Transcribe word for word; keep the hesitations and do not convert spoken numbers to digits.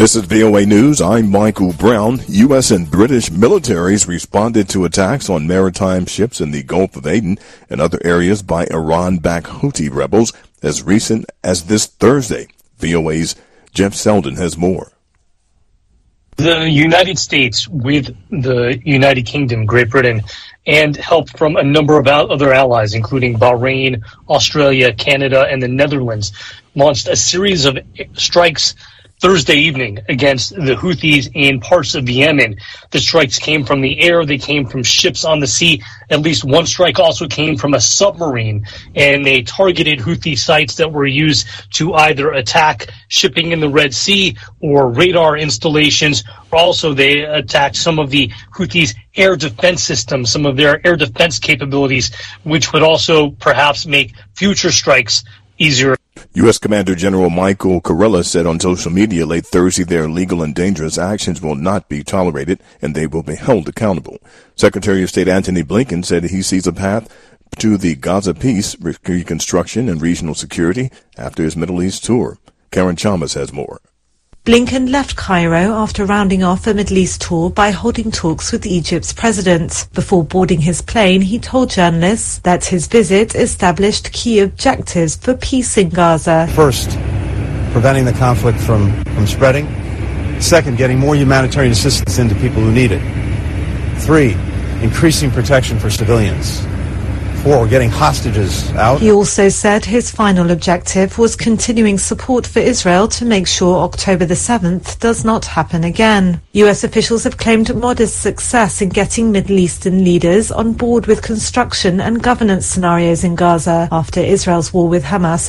This is V O A News. I'm Michael Brown. U S and British militaries responded to attacks on maritime ships in the Gulf of Aden and other areas by Iran-backed Houthi rebels as recent as this Thursday. V O A's Jeff Selden has more. The United States, with the United Kingdom, Great Britain, and help from a number of other allies, including Bahrain, Australia, Canada, and the Netherlands, launched a series of strikes Thursday evening against the Houthis in parts of Yemen. The strikes came from the air, they came from ships on the sea. At least one strike also came from a submarine, and they targeted Houthi sites that were used to either attack shipping in the Red Sea or radar installations. Also, they attacked some of the Houthis' air defense systems, some of their air defense capabilities, which would also perhaps make future strikes easier. U S Commander General Michael Kurilla said on social media late Thursday their illegal and dangerous actions will not be tolerated and they will be held accountable. Secretary of State Antony Blinken said he sees a path to the Gaza peace, reconstruction, and regional security after his Middle East tour. Karen Chalmers has more. Blinken left Cairo after rounding off a Middle East tour by holding talks with Egypt's president. Before boarding his plane, he told journalists that his visit established key objectives for peace in Gaza. First, preventing the conflict from, from spreading. Second, getting more humanitarian assistance into people who need it. Three, increasing protection for civilians. Four, getting hostages out. He also said his final objective was continuing support for Israel to make sure October the seventh does not happen again. U S officials have claimed modest success in getting Middle Eastern leaders on board with construction and governance scenarios in Gaza after Israel's war with Hamas